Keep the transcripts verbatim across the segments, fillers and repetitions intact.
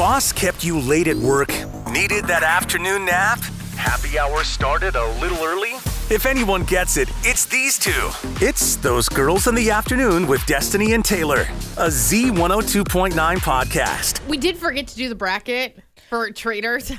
boss kept you late at work? Needed that afternoon nap? Happy hour started a little early? If anyone gets it, it's these two. It's Those Girls in the Afternoon with Destiny and Taylor, a Z one oh two point nine podcast. We did forget to do the bracket for traders.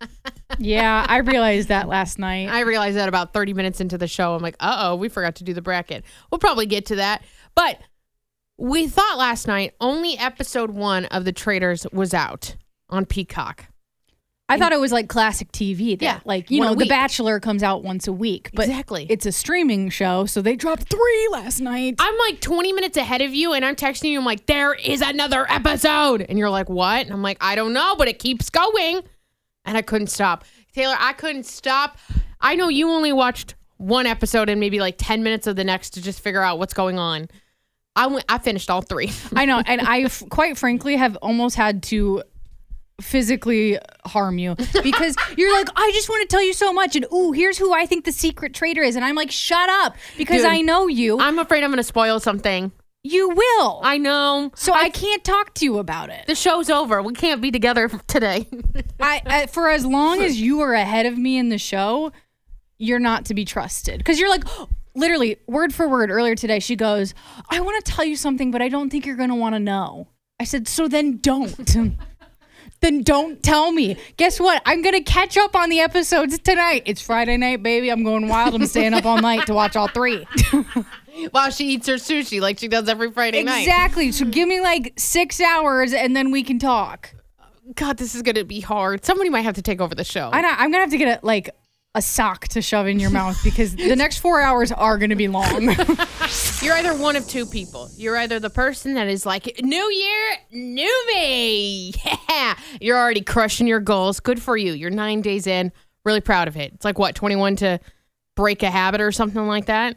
Yeah, I realized that last night. I realized that about thirty minutes into the show. I'm like, uh-oh, we forgot to do the bracket. We'll probably get to that. But we thought last night only episode one of the traders was out on Peacock. I thought it was like classic T V. That, Yeah, like, you one know, a The week. Bachelor comes out once a week. But Exactly. it's a streaming show, so they dropped three last night. I'm like twenty minutes ahead of you, and I'm texting you. I'm like, there is another episode. And you're like, what? And I'm like, I don't know, but it keeps going. And I couldn't stop. Taylor, I couldn't stop. I know you only watched one episode and maybe like ten minutes of the next to just figure out what's going on. I went, I finished all three. I know, and I, f- quite frankly, have almost had to physically harm you because you're like, I just want to tell you so much, and ooh, here's who I think the secret traitor is, and I'm like, shut up, because Dude, I know you. I'm afraid I'm going to spoil something. You will. I know. so I, I can't talk to you about it. The show's over. We can't be together today. I, I for as long as you are ahead of me in the show, you're not to be trusted. Because you're like, literally, word for word, earlier today, she goes, I want to tell you something, but I don't think you're going to want to know. I said, so then don't. Then don't tell me. Guess what? I'm going to catch up on the episodes tonight. It's Friday night, baby. I'm going wild. I'm staying up all night to watch all three. While she eats her sushi like she does every Friday night. Exactly. So give me like six hours and then we can talk. God, this is going to be hard. Somebody might have to take over the show. I know, I'm going to have to get a, like a sock to shove in your mouth because the next four hours are going to be long. You're either one of two people. You're either the person that is like, new year, new me. Yeah. You're already crushing your goals. Good for you. You're nine days in. Really proud of it. It's like, what, twenty-one to break a habit or something like that?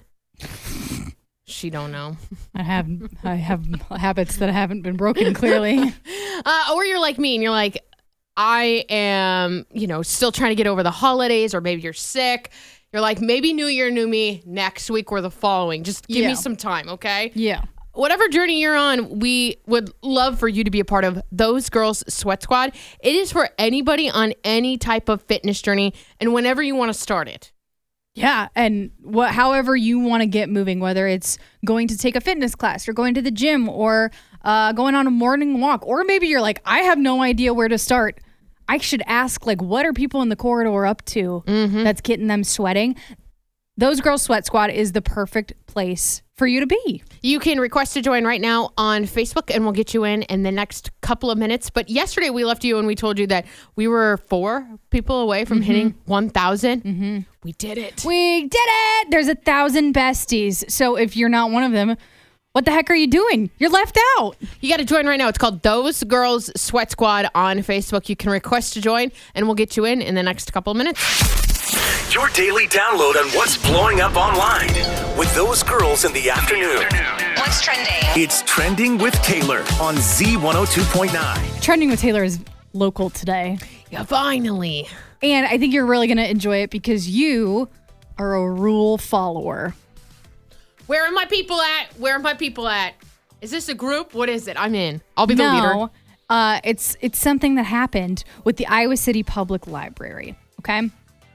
She don't know. I have I have habits that haven't been broken, clearly. Uh, or you're like me and you're like, I am, you know, still trying to get over the holidays, or maybe you're sick. You're like, maybe New Year, new me next week or the following. Just give Yeah. me some time, okay? Yeah. Whatever journey you're on, we would love for you to be a part of Those Girls Sweat Squad. It is for anybody on any type of fitness journey and whenever you want to start it. Yeah, and what, however you want to get moving, whether it's going to take a fitness class or going to the gym or uh, going on a morning walk, or maybe you're like, I have no idea where to start. I should ask, like, what are people in the corridor up to Mm-hmm. that's getting them sweating? Those Girls Sweat Squad is the perfect place for you to be. You can request to join right now on Facebook, and we'll get you in in the next couple of minutes. But yesterday we left you and we told you that we were four people away from Mm-hmm. hitting one thousand. Mm-hmm. We did it. We did it! There's a thousand besties. So if you're not one of them, what the heck are you doing? You're left out. You got to join right now. It's called Those Girls Sweat Squad on Facebook. You can request to join, and we'll get you in in the next couple of minutes. Your daily download on what's blowing up online with Those Girls in the Afternoon. What's trending? It's Trending with Taylor on Z one oh two point nine. Trending with Taylor is local today. Yeah, finally. And I think you're really going to enjoy it because you are a rule follower. Where are my people at? Where are my people at? Is this a group? What is it? I'm in. I'll be the leader. No, uh, it's it's something that happened with the Iowa City Public Library. Okay,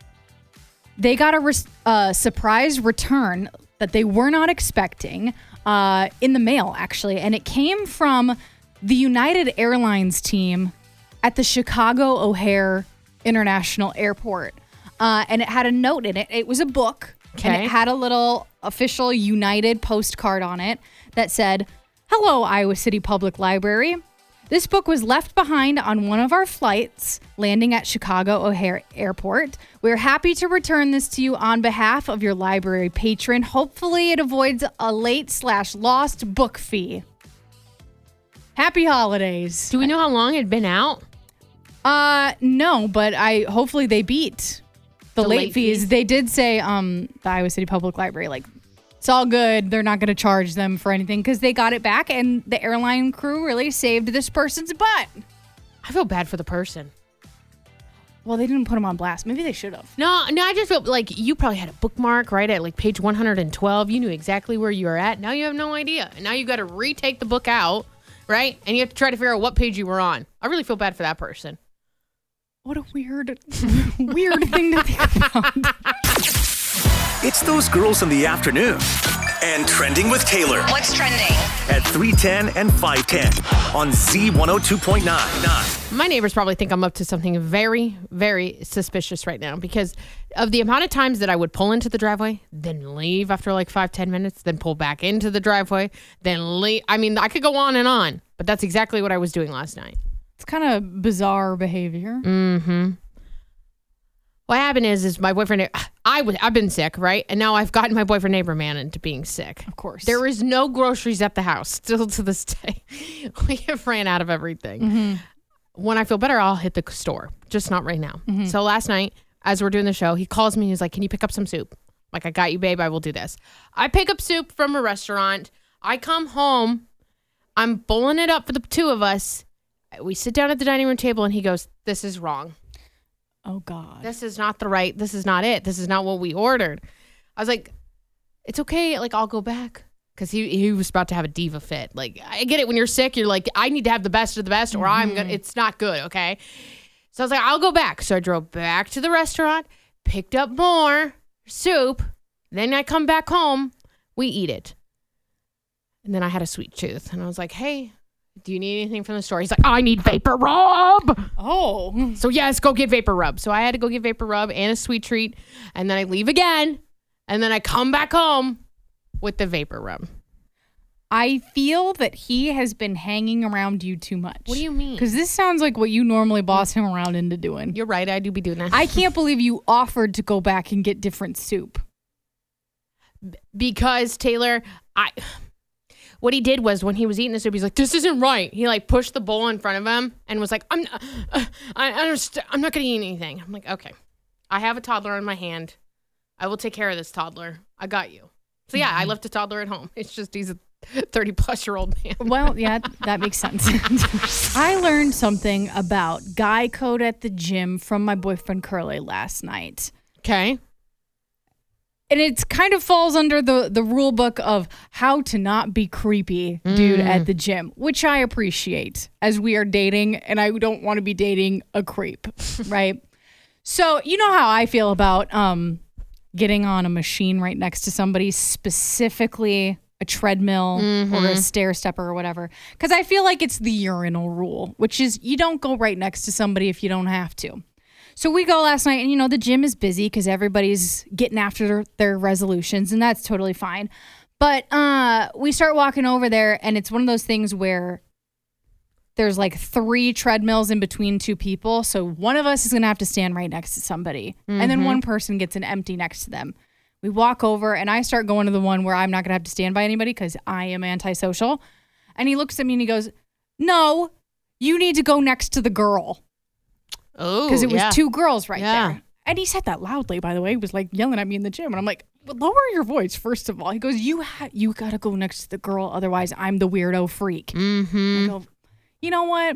they got a res- uh, surprise return that they were not expecting uh, in the mail, actually, and it came from the United Airlines team at the Chicago O'Hare International Airport, uh, and it had a note in it. It was a book, and Okay. it had a little official United postcard on it that said, "Hello, Iowa City Public Library. This book was left behind on one of our flights landing at Chicago O'Hare Airport. We're happy to return this to you on behalf of your library patron. Hopefully it avoids a late slash lost book fee. Happy holidays." Do we know how long it had been out? Uh, no, but I hopefully they beat the, The late, late fees. fees? They did say um the Iowa City Public Library, like, it's all good. They're not going to charge them for anything because they got it back, and the airline crew really saved this person's butt. I feel bad for the person. Well, they didn't put them on blast. Maybe they should have. No, no, I just felt like you probably had a bookmark right at like page one hundred twelve. You knew exactly where you were at. Now you have no idea. And now you got to retake the book out, right? And you have to try to figure out what page you were on. I really feel bad for that person. What a weird, weird thing to think about. It's those girls in the afternoon. And Trending with Taylor. What's trending? At three ten and five ten on Z one oh two point nine. My neighbors probably think I'm up to something very, very suspicious right now because of the amount of times that I would pull into the driveway, then leave after like five, ten minutes, then pull back into the driveway, then leave. I mean, I could go on and on, but that's exactly what I was doing last night. It's kind of bizarre behavior. Mm-hmm. What happened is, is my boyfriend, I was, I've been sick, right? And now I've gotten my boyfriend neighbor man into being sick. Of course. There is no groceries at the house still to this day. We have ran out of everything. Mm-hmm. When I feel better, I'll hit the store, just not right now. Mm-hmm. So last night, as we're doing the show, he calls me. He's like, can you pick up some soup? Like, I got you, babe. I will do this. I pick up soup from a restaurant. I come home. I'm bowling it up for the two of us. We sit down at the dining room table and he goes, this is wrong. Oh, God. This is not the right, this is not it. This is not what we ordered. I was like, it's okay. Like, I'll go back. Because he, he was about to have a diva fit. Like, I get it. When you're sick, you're like, I need to have the best of the best or mm-hmm. I'm going to, it's not good, okay? So I was like, I'll go back. So I drove back to the restaurant, picked up more soup. Then I come back home. We eat it. And then I had a sweet tooth. And I was like, hey, do you need anything from the store? He's like, I need Vapor Rub. Oh. So yes, go get Vapor Rub. So I had to go get Vapor Rub and a sweet treat. And then I leave again. And then I come back home with the Vapor Rub. I feel that he has been hanging around you too much. What do you mean? Because this sounds like what you normally boss him around into doing. You're right. I do be doing that. I can't believe you offered to go back and get different soup. Because, Taylor, I... What he did was when he was eating the soup, he's like, this isn't right. He like pushed the bowl in front of him and was like, I'm not, uh, I understand. I'm not going to eat anything. I'm like, okay, I have a toddler in my hand. I will take care of this toddler. I got you. So yeah, I left the toddler at home. It's just he's a thirty plus year old man. Well, yeah, that makes sense. I learned something about guy code at the gym from my boyfriend Curly last night. Okay. And it kind of falls under the, the rule book of how to not be creepy, dude, mm. at the gym, which I appreciate as we are dating and I don't want to be dating a creep, right? So you know how I feel about um, getting on a machine right next to somebody, specifically a treadmill mm-hmm. or a stair stepper or whatever. Because I feel like it's the urinal rule, which is you don't go right next to somebody if you don't have to. So we go last night and, you know, the gym is busy because everybody's getting after their, their resolutions and that's totally fine. But uh, we start walking over there and it's one of those things where there's like three treadmills in between two people. So one of us is going to have to stand right next to somebody. Mm-hmm. And then one person gets an empty next to them. We walk over and I start going to the one where I'm not going to have to stand by anybody because I am antisocial. And he looks at me and he goes, no, you need to go next to the girl. Oh, because it was yeah. two girls right yeah. there. And he said that loudly, by the way. He was like yelling at me in the gym. And I'm like, well, lower your voice, first of all. He goes, you ha- you got to go next to the girl. Otherwise, I'm the weirdo freak. Mm-hmm. I go, you know what?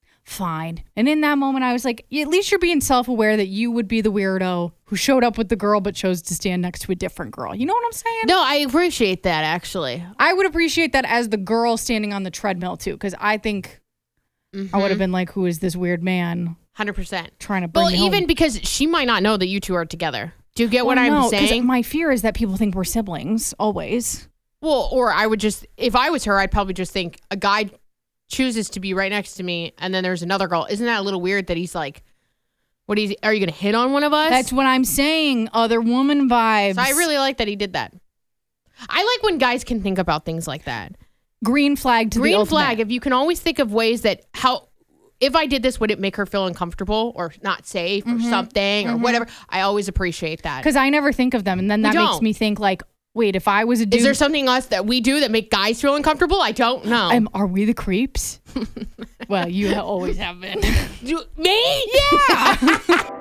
Fine. And in that moment, I was like, at least you're being self-aware that you would be the weirdo who showed up with the girl but chose to stand next to a different girl. You know what I'm saying? No, I appreciate that, actually. I would appreciate that as the girl standing on the treadmill, too, because I think mm-hmm. I would have been like, who is this weird man? one hundred percent. Trying to bring Well, you home. even because she might not know that you two are together. Do you get well, what I'm no, saying? My fear is that people think we're siblings, always. Well, or I would just, if I was her, I'd probably just think a guy chooses to be right next to me and then there's another girl. Isn't that a little weird that he's like, what is, are you going to hit on one of us? That's what I'm saying. Other woman vibes. So I really like that he did that. I like when guys can think about things like that. Green flag to Green the ultimate. flag. If you can always think of ways that how, if I did this, would it make her feel uncomfortable or not safe mm-hmm. or something or mm-hmm. whatever? I always appreciate that. Because I never think of them. And then that makes me think like, wait, if I was a dude. Is there something else that we do that make guys feel uncomfortable? I don't know. Um, are we the creeps? Well, you always have been. Do, me? Yeah.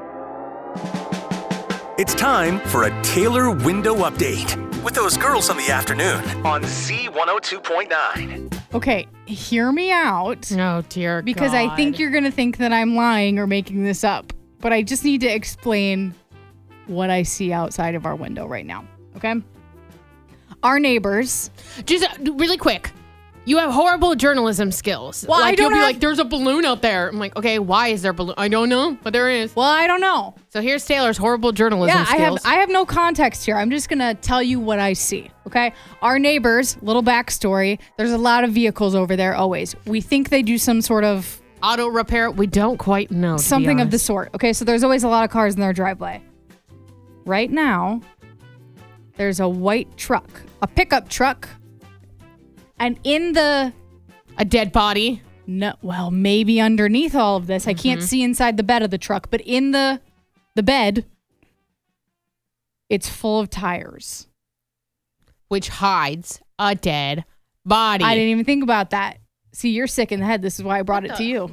It's time for a Taylor window update with those girls in the afternoon on Z one oh two point nine. Okay, hear me out. No, dear Because God. I think you're going to think that I'm lying or making this up. But I just need to explain what I see outside of our window right now. Okay? Our neighbors. Just uh, really quick. You have horrible journalism skills. Well, like, I don't you'll be have- like, there's a balloon out there. I'm like, okay, why is there a balloon? I don't know, but there is. Well, I don't know. So here's Taylor's horrible journalism Yeah, I have skills. I have no context here. I'm just gonna tell you what I see. Okay, our neighbors. Little backstory. There's a lot of vehicles over there. Always. We think they do some sort of Auto repair, we don't quite know. to be something of the honest. sort. Okay, so there's always a lot of cars in their driveway. Right now, there's a white truck, a pickup truck, and in the A dead body. no, well, maybe underneath all of this, I can't see inside the bed of the truck, but in the the bed, it's full of tires. Which hides a dead body. I didn't even think about that. See, you're sick in the head. This is why I brought it to you.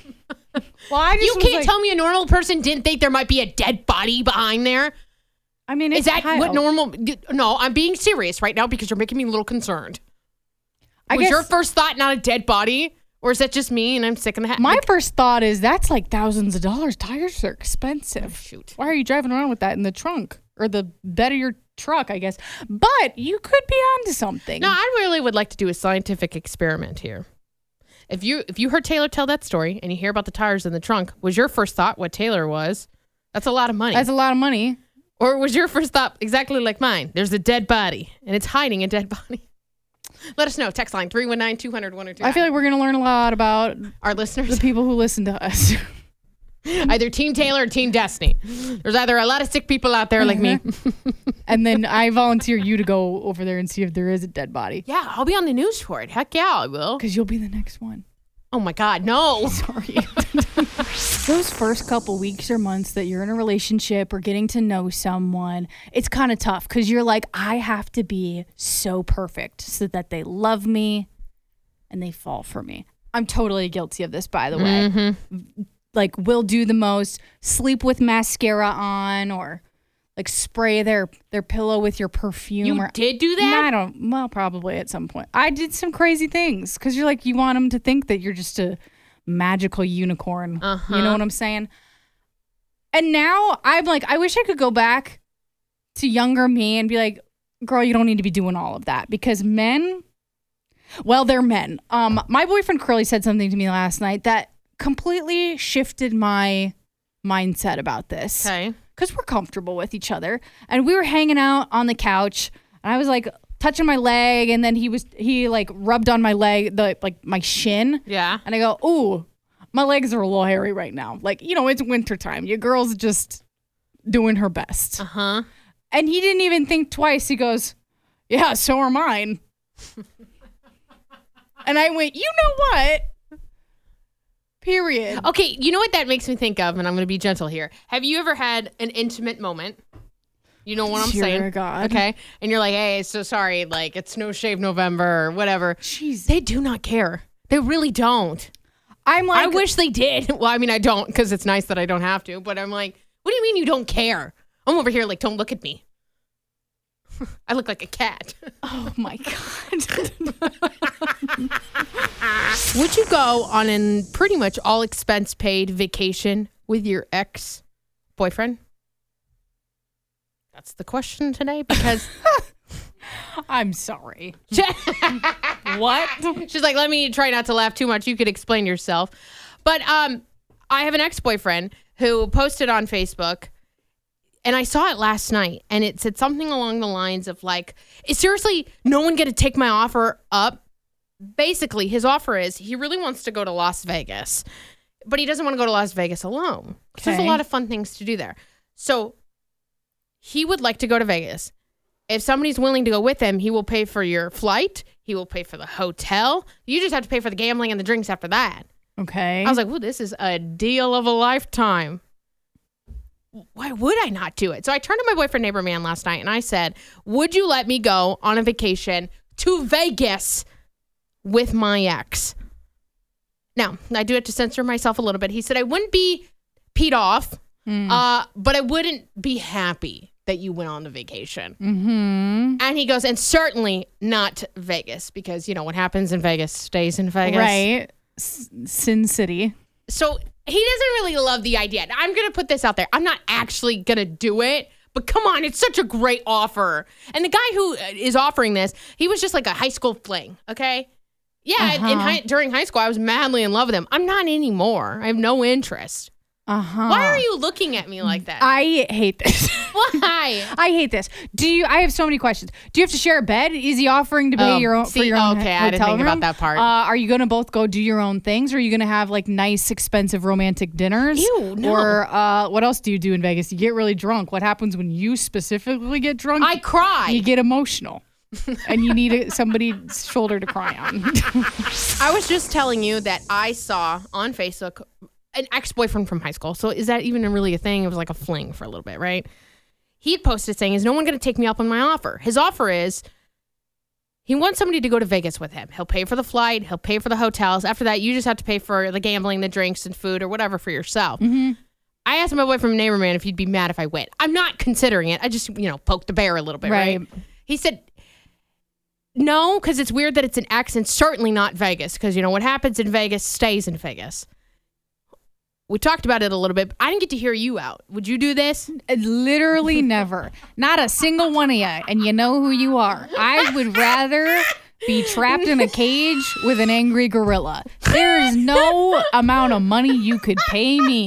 Well, I just You was can't like- tell me a normal person didn't think there might be a dead body behind there. I mean, it's Is that Kyle. what normal? No, I'm being serious right now because you're making me a little concerned. I Was guess your first thought not a dead body? Or is that just me and I'm sick in the head? my first thought is that's like thousands of dollars. Tires are expensive. Shoot. Why are you driving around with that in the trunk or the bed of your truck? I guess, but you could be onto something. No, I really would like to do a scientific experiment here. If you if you heard Taylor tell that story and you hear about the tires in the trunk, was your first thought what Taylor was? That's a lot of money. That's a lot of money. Or was your first thought exactly like mine? There's a dead body and it's hiding a dead body. Let us know. Text line three one nine, two hundred, one oh two. I feel like we're gonna learn a lot about Our the listeners, people who listen to us. either Team Taylor or Team Destiny. There's either a lot of sick people out there like me. And then I volunteer you to go over there and see if there is a dead body. Yeah, I'll be on the news for it. Heck yeah, I will. Because you'll be the next one. Oh my God, no. Sorry. Those first couple weeks or months that you're in a relationship or getting to know someone, it's kind of tough because you're like, I have to be so perfect so that they love me and they fall for me. I'm totally guilty of this, by the way. Mm-hmm. Like, we'll do the most, sleep with mascara on, or like spray their their pillow with your perfume. You or, did do No, that? I don't. Well, probably at some point. I did some crazy things because you're like, you want them to think that you're just a magical unicorn. Uh-huh. You know what I'm saying? And now I'm like, I wish I could go back to younger me and be like, girl, you don't need to be doing all of that, because men, well, they're men. Um, my boyfriend Curly said something to me last night that completely shifted my mindset about this. Okay. Because we're comfortable with each other. And we were hanging out on the couch, and I was like touching my leg, and then he was, he like rubbed on my leg, the like my shin. Yeah. And I go, ooh, my legs are a little hairy right now. Like, you know, it's wintertime. Your girl's just doing her best. Uh-huh. And he didn't even think twice. He goes, yeah, so are mine. And I went, you know what? Period. Okay, you know what that makes me think of, and I'm going to be gentle here. Have you ever had an intimate moment? You know what I'm Dear saying? God. Okay. And you're like, hey, so sorry, like it's no shave November or whatever. Jeez. They do not care. They really don't. I'm like, I wish they did. Well, I mean, I don't, because it's nice that I don't have to, but I'm like, what do you mean you don't care? I'm over here like, don't look at me. I look like a cat. oh my God. Would you go on an pretty much all expense paid vacation with your ex boyfriend? That's the question today, because I'm sorry. What? she's like, let me try not to laugh too much. You could explain yourself. But um, I have an ex-boyfriend who posted on Facebook, and I saw it last night, and it said something along the lines of like, is seriously no one going to take my offer up? Basically, his offer is he really wants to go to Las Vegas, but he doesn't want to go to Las Vegas alone. 'Cause There's a Okay. lot of fun things to do there. So he would like to go to Vegas. If somebody's willing to go with him, he will pay for your flight. He will pay for the hotel. You just have to pay for the gambling and the drinks after that. Okay. I was like, well, this is a deal of a lifetime. Why would I not do it? So I turned to my boyfriend, neighbor man, last night, and I said, would you let me go on a vacation to Vegas with my ex? Now, I do it to censor myself a little bit. He said, I wouldn't be peed off, Mm. uh, but I wouldn't be happy that you went on the vacation. Mm-hmm. And he goes, and certainly not Vegas, because, you know, what happens in Vegas stays in Vegas. Right. S- Sin City. So he doesn't really love the idea. Now, I'm going to put this out there. I'm not actually going to do it, but come on, it's such a great offer. And the guy who is offering this, he was just like a high school fling, okay? Yeah, Uh-huh. in high, during high school, I was madly in love with him. I'm not anymore. I have no interest. Uh-huh. Why are you looking at me like that? I hate this. Why? I hate this. Do you? I have so many questions. Do you have to share a bed? Is he offering to pay Oh, your own see, for your own okay, hotel I didn't think room? about that part. Uh, are you going to both go do your own things, or are you going to have like nice, expensive, romantic dinners? Ew, no. Or uh, what else do you do in Vegas? You get really drunk. What happens when you specifically get drunk? I cry. You get emotional, and you need a, somebody's shoulder to cry on. I was just telling you that I saw on Facebook an ex-boyfriend from high school. So is that even really a thing? It was like a fling for a little bit, right? He had posted saying, is no one going to take me up on my offer? His offer is he wants somebody to go to Vegas with him. He'll pay for the flight. He'll pay for the hotels. After that, you just have to pay for the gambling, the drinks, and food or whatever for yourself. Mm-hmm. I asked my boyfriend, Neighbor Man, if he'd be mad if I went. I'm not considering it. I just, you know, poked the bear a little bit, right? Right. He said, no, because it's weird that it's an ex and certainly not Vegas because, you know, what happens in Vegas stays in Vegas. We talked about it a little bit, but I didn't get to hear you out. Would you do this? Literally never. Not a single one of you. And you know who you are. I would rather be trapped in a cage with an angry gorilla. There is no amount of money you could pay me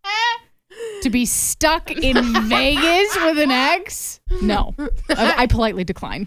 to be stuck in Vegas with an ex. No. I, I politely decline.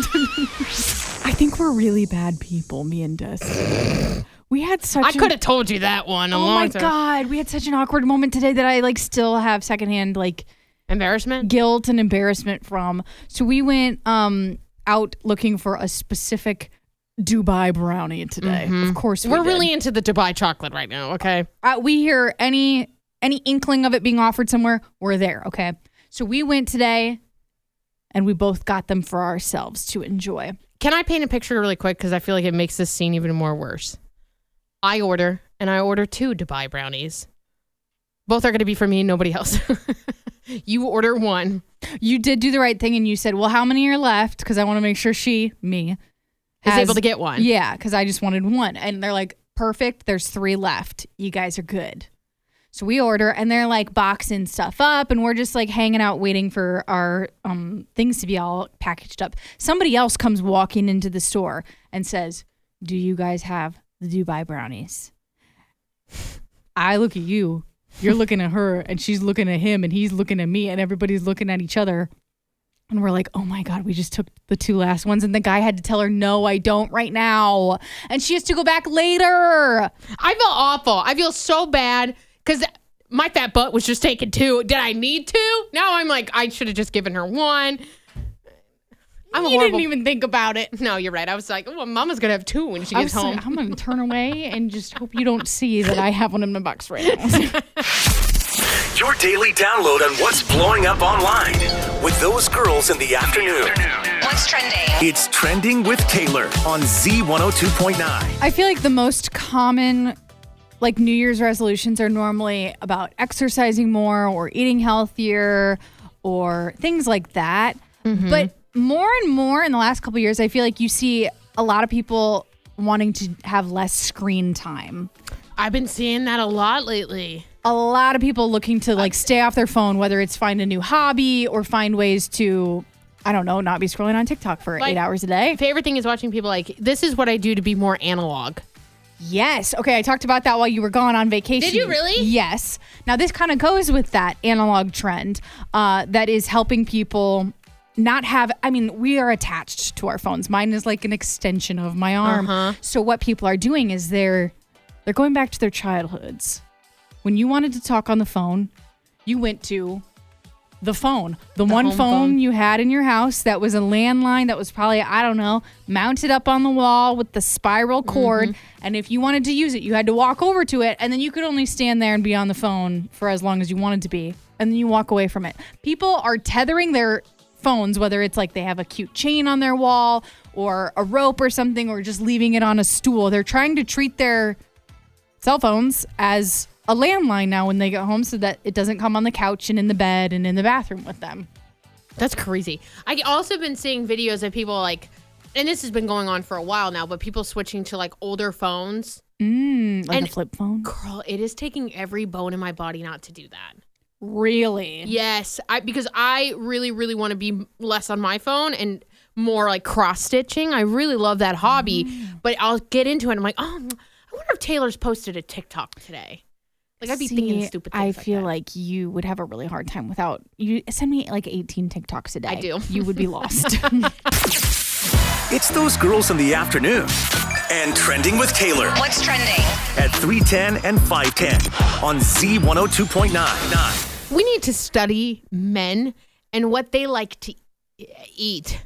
I think we're really bad people, me and Des. We had such I a- could have told you that one a Oh long my time. God. We had such an awkward moment today that I like still have secondhand like Embarrassment? guilt and embarrassment from. So we went um out looking for a specific Dubai brownie today. Of course we We're did. really into the Dubai chocolate right now, okay? uh, we hear any any inkling of it being offered somewhere, we're there, okay? So we went today and we both got them for ourselves to enjoy. Can I paint a picture really quick? Because I feel like it makes this scene even more worse. I order, and I order two Dubai brownies. Both are going to be for me and nobody else. You order one. You did do the right thing and you said, well, how many are left? Because I want to make sure she, me, Is has- able to get one. Yeah, because I just wanted one. And they're like, perfect. There's three left. You guys are good. So we order and they're like boxing stuff up and we're just like hanging out waiting for our um, things to be all packaged up. Somebody else comes walking into the store and says, do you guys have the Dubai brownies? I look at you. You're looking at her and she's looking at him and he's looking at me and everybody's looking at each other. And we're like, oh my God, we just took the two last ones. And the guy had to tell her, no, I don't right now. And she has to go back later. I feel awful. I feel so bad because my fat butt was just taking two. Did I need two? Now I'm like, I should have just given her one. I'm a You horrible. didn't even think about it. No, you're right. I was like, oh, well, Mama's going to have two when she I gets was home. like, I'm going to turn away and just hope you don't see that I have one in my box right now. Your daily download on what's blowing up online with those girls in the afternoon. What's trending? It's Trending with Taylor on Z one oh two point nine. I feel like the most common like New Year's resolutions are normally about exercising more or eating healthier or things like that. Mm-hmm. But more and more in the last couple of years, I feel like you see a lot of people wanting to have less screen time. I've been seeing that a lot lately. A lot of people looking to like stay off their phone, whether it's find a new hobby or find ways to, I don't know, not be scrolling on TikTok for Like- eight hours a day. Favorite thing is watching people like, this is what I do to be more analog. Yes. Okay. I talked about that while you were gone on vacation. Did you really? Yes. Now, this kind of goes with that analog trend uh, that is helping people not have, I mean, we are attached to our phones. Mine is like an extension of my arm. Uh-huh. So what people are doing is they're they're going back to their childhoods. When you wanted to talk on the phone, you went to the phone. The, The one home phone, phone. you had in your house that was a landline that was probably, I don't know, mounted up on the wall with the spiral cord. Mm-hmm. And if you wanted to use it, you had to walk over to it. And then you could only stand there and be on the phone for as long as you wanted to be. And then you walk away from it. People are tethering their phones, whether it's like they have a cute chain on their wall or a rope or something, or just leaving it on a stool. They're trying to treat their cell phones as a landline now when they get home so that it doesn't come on the couch and in the bed and in the bathroom with them. That's crazy. I also been seeing videos of people like, and this has been going on for a while now, but people switching to like older phones. Mm, like And- a flip phone? Girl, it is taking every bone in my body not to do that. Really? Yes, I because I really, really want to be less on my phone and more like cross stitching. I really love that hobby, mm. but I'll get into it. And I'm like, oh, I wonder if Taylor's posted a TikTok today. Like I'd be See, thinking stupid things I like feel that. like you would have a really hard time without you. Send me like eighteen TikToks a day. I do. You would be lost. It's those girls in the afternoon. And Trending with Taylor. What's trending? At three ten and five ten on Z one oh two point nine. We need to study men and what they like to eat.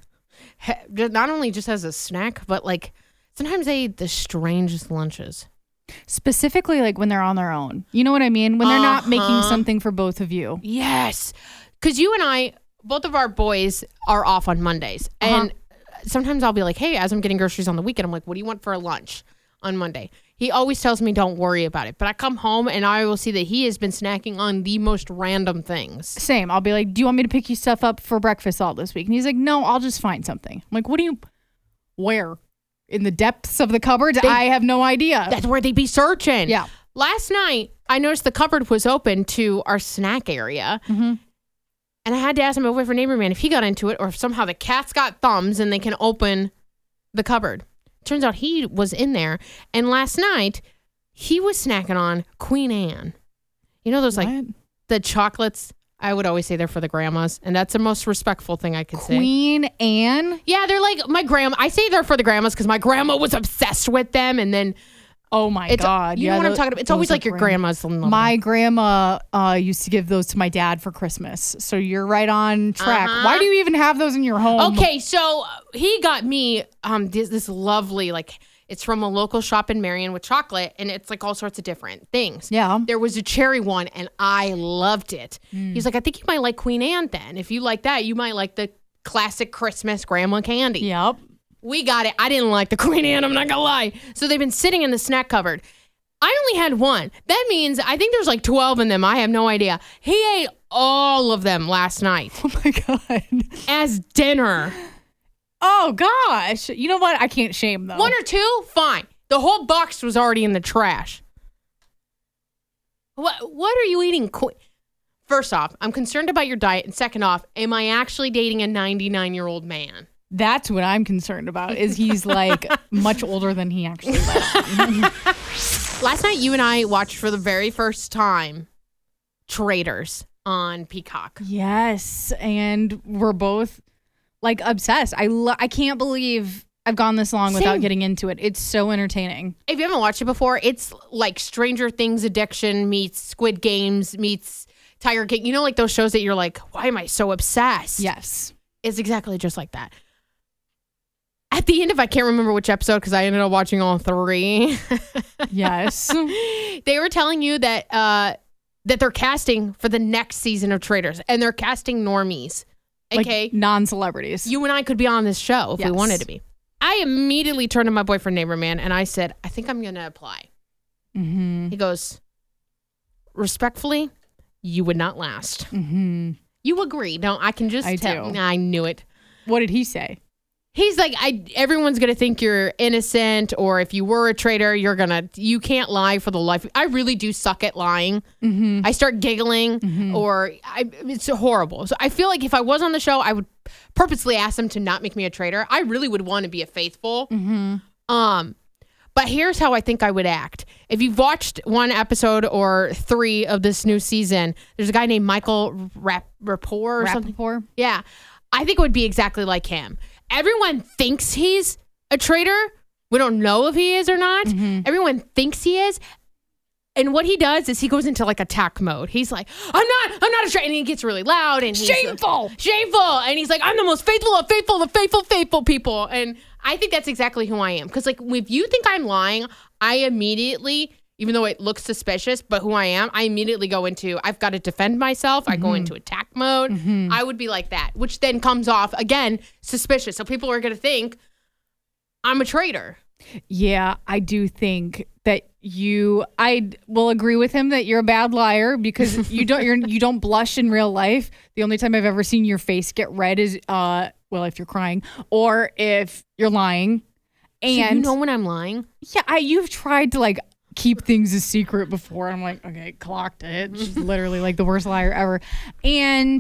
Not only just as a snack, but like sometimes they eat the strangest lunches. Specifically, like when they're on their own. You know what I mean? When they're uh-huh. not making something for both of you. Yes. Because you and I, both of our boys are off on Mondays. Uh-huh. And sometimes I'll be like, hey, as I'm getting groceries on the weekend, I'm like, what do you want for a lunch on Monday? He always tells me don't worry about it. But I come home and I will see that he has been snacking on the most random things. Same. I'll be like, do you want me to pick you stuff up for breakfast all this week? And he's like, no, I'll just find something. I'm like, what do you, where? In the depths of the cupboard? They, I have no idea. That's where they'd be searching. Yeah. Last night, I noticed the cupboard was open to our snack area. Mm-hmm. And I had to ask my boyfriend neighbor man if he got into it or if somehow the cat's got thumbs and they can open the cupboard. Turns out he was in there. And last night, he was snacking on Queen Anne. You know those what? like the chocolates? I would always say they're for the grandmas. And that's the most respectful thing I could say. Queen Anne? Yeah, they're like my grandma. I say they're for the grandmas because my grandma was obsessed with them. And then... Oh my it's, God. You yeah, know what those, I'm talking about? It's always like your grand- grandma's. My grandma uh, used to give those to my dad for Christmas. So you're right on track. Uh-huh. Why do you even have those in your home? Okay, so he got me um this, this lovely, like, it's from a local shop in Marion with chocolate, and it's like all sorts of different things. Yeah. There was a cherry one, and I loved it. Mm. He's like, I think you might like Queen Anne then. If you like that, you might like the classic Christmas grandma candy. Yep. We got it. I didn't like the Queen Anne, I'm not gonna lie. So they've been sitting in the snack cupboard. I only had one. That means I think there's like twelve in them. I have no idea. He ate all of them last night. Oh my God. As dinner. Oh gosh. You know what? I can't shame though. One or two? Fine. The whole box was already in the trash. What What are you eating? First off, I'm concerned about your diet. And second off, am I actually dating a ninety-nine-year-old man? That's what I'm concerned about, is he's like much older than he actually was. Last night, you and I watched for the very first time Traitors on Peacock. Yes, and we're both like obsessed. I lo- I can't believe I've gone this long Same. without getting into it. It's so entertaining. If you haven't watched it before, it's like Stranger Things addiction meets Squid Games meets Tiger King. You know, like those shows that you're like, why am I so obsessed? Yes. It's exactly just like that. At the end of, I can't remember which episode because I ended up watching all three. Yes. They were telling you that uh, that they're casting for the next season of Traitors, and they're casting normies. Okay. Like non-celebrities. You and I could be on this show if yes. we wanted to be. I immediately turned to my boyfriend, neighbor man, and I said, I think I'm going to apply. Mm-hmm. He goes, respectfully, you would not last. Mm-hmm. You agree. No, I can just I tell. do. I knew it. What did he say? He's like, I. Everyone's going to think you're innocent, or if you were a traitor, you're going to, you can't lie for the life. I really do suck at lying. Mm-hmm. I start giggling, mm-hmm. or I, it's horrible. So I feel like if I was on the show, I would purposely ask them to not make me a traitor. I really would want to be a faithful. Mm-hmm. Um, but here's how I think I would act. If you've watched one episode or three of this new season, there's a guy named Michael Rap- Rappaport or Rappaport? something. Yeah. I think it would be exactly like him. Everyone thinks he's a traitor. We don't know if he is or not. Mm-hmm. Everyone thinks he is. And what he does is he goes into like attack mode. He's like, I'm not, I'm not a traitor. And he gets really loud and he's shameful, like, shameful. And he's like, I'm the most faithful of faithful, the faithful, faithful people. And I think that's exactly who I am. Because like, if you think I'm lying, I immediately, even though it looks suspicious, but who I am, I immediately go into, I've got to defend myself. Mm-hmm. I go into attack mode. Mm-hmm. I would be like that, which then comes off, again, suspicious. So people are going to think I'm a traitor. Yeah, I do think that you, I will agree with him that you're a bad liar because you don't, you're, you don't blush in real life. The only time I've ever seen your face get red is, uh, well, if you're crying or if you're lying. And so you know when I'm lying? Yeah, I, you've tried to like keep things a secret before. I'm like, okay, clocked it. She's literally like the worst liar ever. And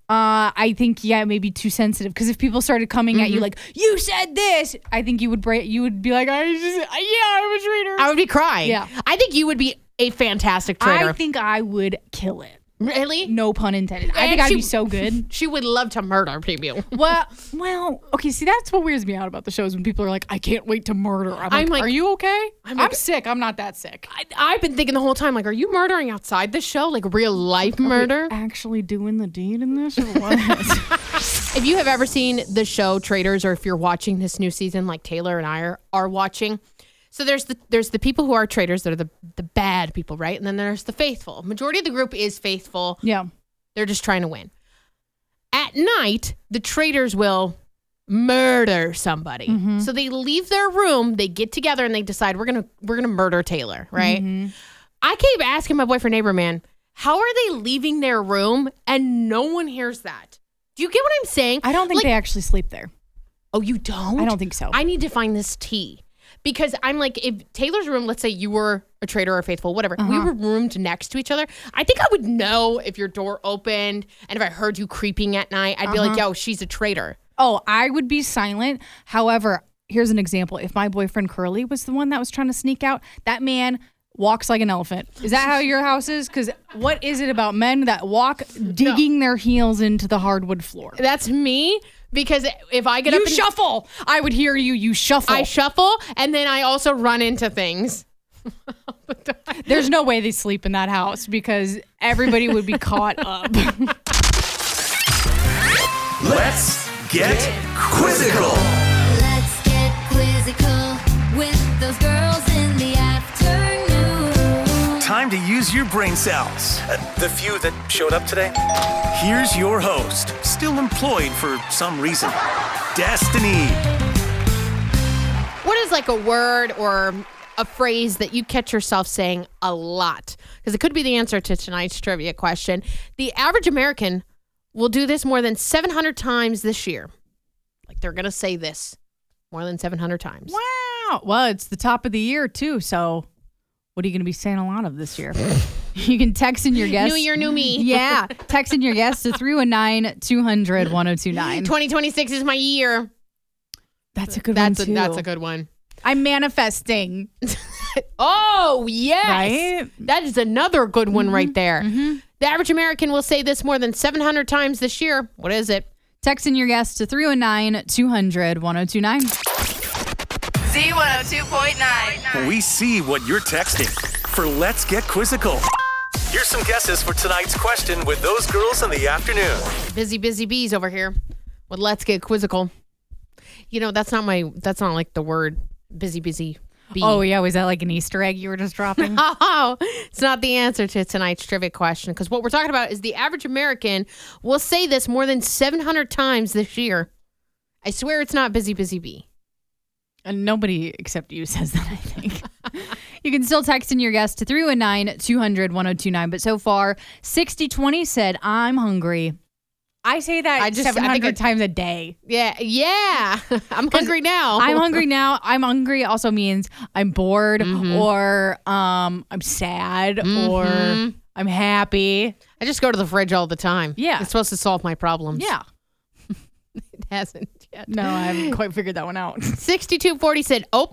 Uh, I think yeah, maybe too sensitive. Because if people started coming mm-hmm. at you like, you said this, I think you would break. You would be like, I just yeah, I'm a traitor. I would be crying. Yeah, I think you would be a fantastic traitor. I think I would kill it. Really? No pun intended. I and think I'd she, be so good. She would love to murder people. Well, well, okay. See, that's what weirds me out about the shows when people are like, "I can't wait to murder." I'm, I'm like, like, "Are you okay?" I'm, like, I'm sick. I'm not that sick. I, I've been thinking the whole time, like, "Are you murdering outside the show, like real life murder?" Actually doing the deed in this, or what? If you have ever seen the show Traitors, or if you're watching this new season, like Taylor and I are, are watching. So there's the there's the people who are traitors that are the, the bad people, right? And then there's the faithful. Majority of the group is faithful. Yeah. They're just trying to win. At night, the traitors will murder somebody. Mm-hmm. So they leave their room, they get together and they decide we're gonna we're gonna murder Taylor, right? Mm-hmm. I keep asking my boyfriend neighbor man, how are they leaving their room and no one hears that? Do you get what I'm saying? I don't think like, they actually sleep there. Oh, you don't? I don't think so. I need to find this tea. Because I'm like, if Taylor's room, let's say you were a traitor or faithful, whatever, uh-huh. we were roomed next to each other, I think I would know if your door opened and if I heard you creeping at night, I'd uh-huh. be like, yo, she's a traitor. Oh, I would be silent. However, here's an example. If my boyfriend Curly was the one that was trying to sneak out, that man walks like an elephant. Is that how your house is? Because what is it about men that walk digging no. their heels into the hardwood floor? That's me. Because if I get you up and shuffle, I would hear you. You shuffle. I shuffle, and then I also run into things. There's no way they sleep in that house because everybody would be caught up. Let's get quizzical. Let's get quizzical with those girls in the afternoon. Time to use your brain cells. Uh, the few that showed up today. Here's your host, still employed for some reason, Destiny. What is like a word or a phrase that you catch yourself saying a lot? Because it could be the answer to tonight's trivia question. The average American will do this more than seven hundred times this year. Like they're going to say this more than seven hundred times. Wow. Well, it's the top of the year too, so what are you going to be saying a lot of this year? You can text in your guess. New year, new me. Yeah. Text in your guess to three one nine, two hundred, one oh two nine. twenty twenty-six is my year. That's a good that's one, a, too. That's a good one. I'm manifesting. Oh, yes. Right? That is another good one mm-hmm. right there. Mm-hmm. The average American will say this more than seven hundred times this year. What is it? Text in your guess to three one nine, two hundred, one oh two nine. Z one oh two point nine. We see what you're texting for Let's Get Quizzical. Here's some guesses for tonight's question with those girls in the afternoon. Busy, busy bees over here with Let's Get Quizzical. You know, that's not my, that's not like the word busy, busy bee. Oh, yeah. Was that like an Easter egg you were just dropping? Oh, it's not the answer to tonight's trivia question because what we're talking about is the average American will say this more than seven hundred times this year. I swear it's not busy, busy bee. And nobody except you says that, I think. You can still text in your guess to three one nine, two hundred, one oh two nine. But so far, sixty twenty said, I'm hungry. I say that I just, seven hundred I times a day. Yeah. Yeah. I'm hungry now. I'm hungry now. I'm hungry also means I'm bored mm-hmm. or um, I'm sad mm-hmm. or I'm happy. I just go to the fridge all the time. Yeah. It's supposed to solve my problems. Yeah. It hasn't yet. No, I haven't quite figured that one out. sixty-two forty said, oh.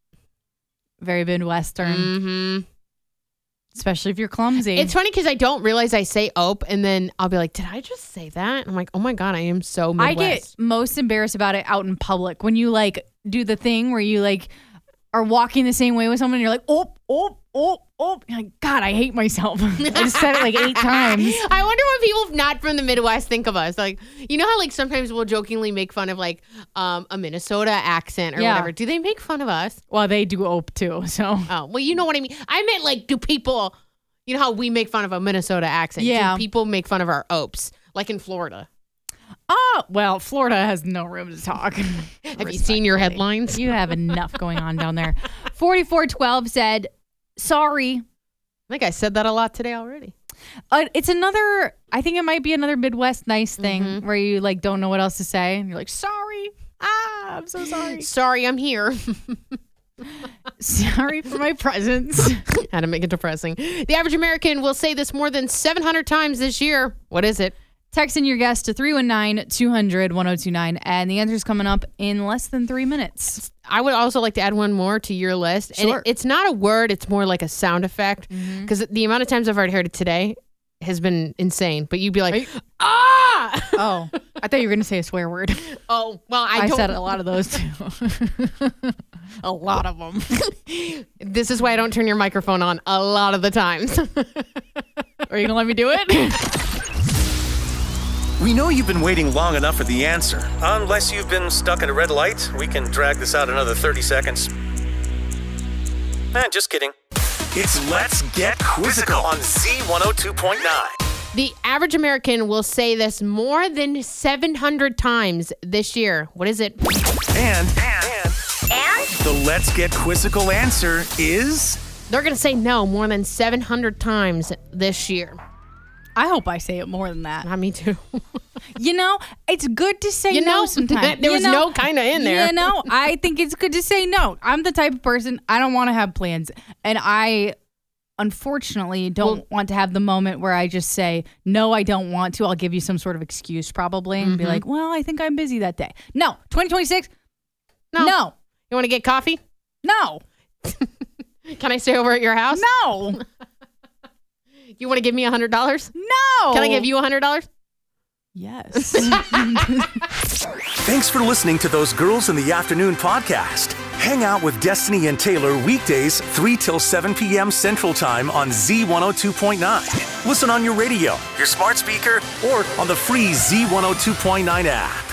Very Midwestern. Mm-hmm. Especially if you're clumsy. It's funny because I don't realize I say ope, and then I'll be like, did I just say that? And I'm like, oh my God, I am so Midwest. I get most embarrassed about it out in public. When you like do the thing where you like are walking the same way with someone and you're like, ope, ope, ope, ope. You're like, God, I hate myself. I just said it like eight times. I wonder what people not from the Midwest think of us. Like, you know how like sometimes we'll jokingly make fun of like um, a Minnesota accent or yeah. whatever. Do they make fun of us? Well, they do ope too, so. Oh, well, you know what I mean. I meant like, do people, you know how we make fun of a Minnesota accent? Yeah. Do people make fun of our opes? Like in Florida? Oh, well, Florida has no room to talk. Have you seen your headlines? You have enough going on down there. forty-four twelve said, sorry. I think I said that a lot today already. Uh, it's another, I think it might be another Midwest nice thing mm-hmm. where you like don't know what else to say. And you're like, sorry. Ah, I'm so sorry. Sorry, I'm here. Sorry for my presence. How to make it depressing. The average American will say this more than seven hundred times this year. What is it? Text in your guess to three one nine, two hundred, ten twenty-nine, and the answer's coming up in less than three minutes. I would also like to add one more to your list. And Sure. it, it's not a word, it's more like a sound effect. Because the amount of times I've already heard it today has been insane. But you'd be like, ah! Oh, I thought you were going to say a swear word. Oh, well, I, I, don't. said a lot of those too. A lot of them. This is why I don't turn your microphone on a lot of the times. Are you going to let me do it? We know you've been waiting long enough for the answer. Unless you've been stuck at a red light, we can drag this out another thirty seconds. Eh, just kidding. It's Let's Get Quizzical on Z one oh two point nine. The average American will say this more than seven hundred times this year. What is it? And, and, And? the Let's Get Quizzical answer is... They're going to say no more than seven hundred times this year. I hope I say it more than that. Not me too. You know, it's good to say You no know, sometimes. there You was know? no kinda in there. You know, I think it's good to say no. I'm the type of person, I don't want to have plans. And I, unfortunately, don't Well- want to have the moment where I just say, no, I don't want to. I'll give you some sort of excuse probably and Mm-hmm. be like, well, I think I'm busy that day. No. twenty twenty-six? No. No. You want to get coffee? No. Can I stay over at your house? No. You want to give me one hundred dollars? No. Can I give you one hundred dollars? Yes. Thanks for listening to Those Girls in the Afternoon podcast. Hang out with Destiny and Taylor weekdays three till seven p.m. Central Time on Z one oh two point nine. Listen on your radio, your smart speaker, or on the free Z one oh two point nine app.